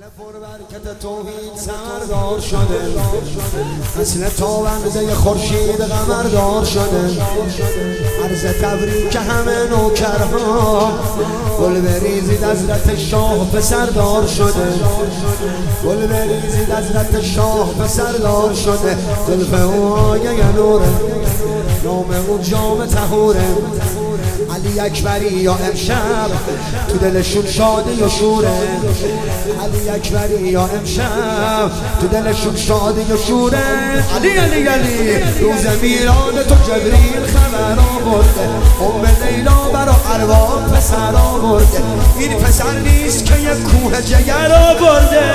برکت توحید سردار شده، اصل تابنده خورشید قمردار شده. عرض تبریک همه نوکرها، گل بریزید حضرت شاه پسردار شده. گل بریزید حضرت شاه پسردار شده. زلف او آیه نوره، نام او جام طهوره. علی اکبری یا امشب تو دلشون شادی و شوره. علی اکبری یا امشب تو دلشون شادی و شوره. علی علی علی روز میلاد تو جبریل خبر آورده، لیلا برا ارواح پسر آورده. این پسر نیست که یک کوه جگر آورده.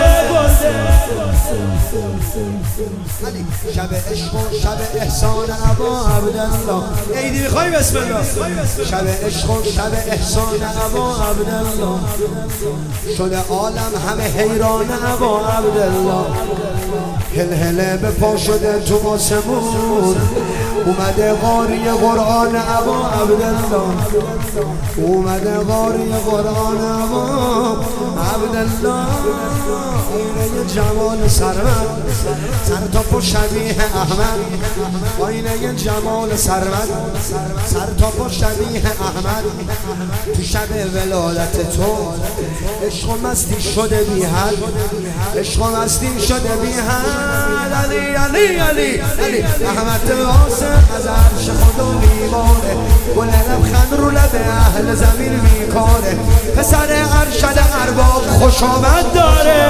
علی شب عشق و شب احسان ابا عبدالله. عیدی میخوای؟ بسم الله. شب عشق و شب احسان ابا عبدالله، شده عالم همه حیران ابا عبدالله. هلهله به پا شده تو آسمون، اومده قاری قرآن ابا عبدالله. اومده قاری قرآن ابا عبدالله. آینه جمال سرمد، سر تا پا شبیه احمد. آینه جمال سرمد، سر تا پا شبیه احمد. تو شب ولادت تو عشق و مستی شده بی حد، عشق و مستی شده بی حد. علی علی علی علی رحمت واسه از عرش خدا میباره، گل لبخند رو لب اهل زمین میکاره. پسر ارشد ارباب خوش آمد داره.